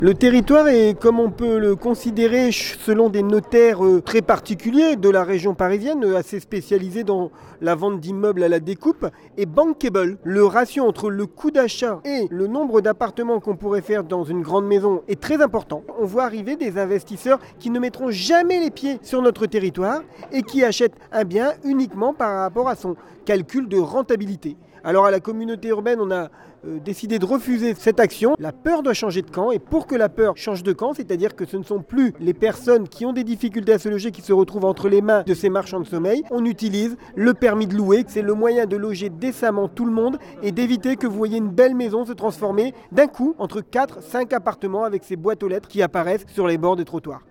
Le territoire est, comme on peut le considérer, selon des notaires, très particuliers de la région parisienne, assez spécialisés dans la vente d'immeubles à la découpe, est bankable. Le ratio entre le coût d'achat et le nombre d'appartements qu'on pourrait faire dans une grande maison est très important. On voit arriver des investisseurs qui ne mettront jamais les pieds sur notre territoire et qui achètent un bien uniquement par rapport à son calcul de rentabilité. Alors à la communauté urbaine, on a décidé de refuser cette action. La peur doit changer de camp, et pour que la peur change de camp, c'est-à-dire que ce ne sont plus les personnes qui ont des difficultés à se loger qui se retrouvent entre les mains de ces marchands de sommeil, on utilise le permis de louer. C'est le moyen de loger décemment tout le monde et d'éviter que vous voyez une belle maison se transformer d'un coup entre 4-5 appartements avec ces boîtes aux lettres qui apparaissent sur les bords des trottoirs.